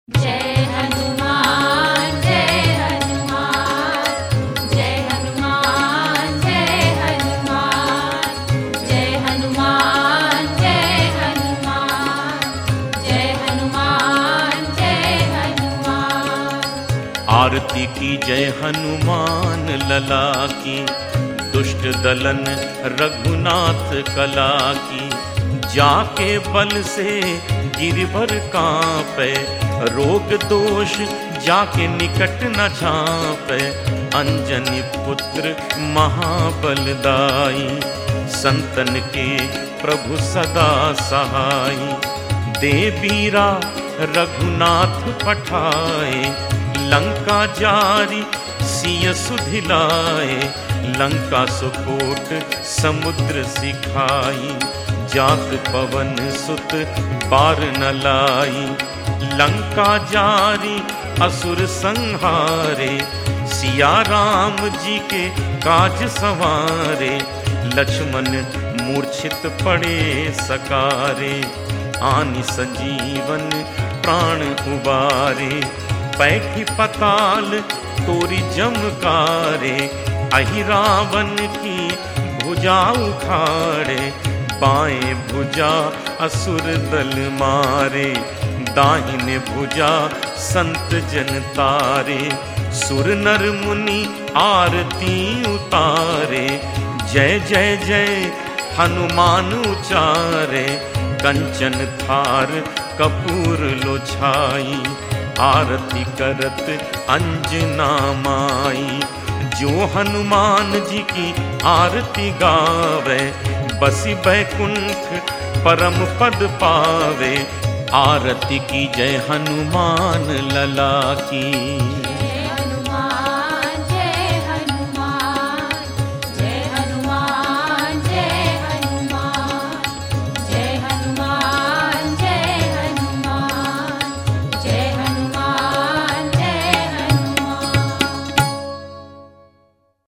जय हनुमान जय हनुमान जय हनुमान जय हनुमान जय हनुमान जय हनुमान जय हनुमान जय हनुमान। आरती की जय हनुमान लला की, दुष्ट दलन रघुनाथ कला की। जाके बल से गिरभर कांपे, रोग दोष जाके निकट न झांपे। अंजनी पुत्र महाबलदाई, संतन के प्रभु सदा सहाई। दे बीरा रघुनाथ पठाए, लंका जारी सिय सुधिलाए। लंका सुकोट समुद्र सिखाई, जात पवन सुत बार न लाई। लंका जारी असुर संहारे, सिया राम जी के काज संवारे। लक्ष्मण मूर्छित पड़े सकारे, आनि संजीवन प्राण उबारे। पैठी पताल तोरी जमकारे, अहि रावण की भुजा उखाड़े। बाएं भुजा असुर दल मारे, दाहिने भुजा संत जन तारे। सुर नर मुनि आरती उतारे, जय जय जय हनुमान उचारे। कंचन थार कपूर लो छाई, आरती करत अंजना माई। जो हनुमान जी की आरती गावे, बसी बैकुंठ परम पद पावे। आरती की जय हनुमान लला की।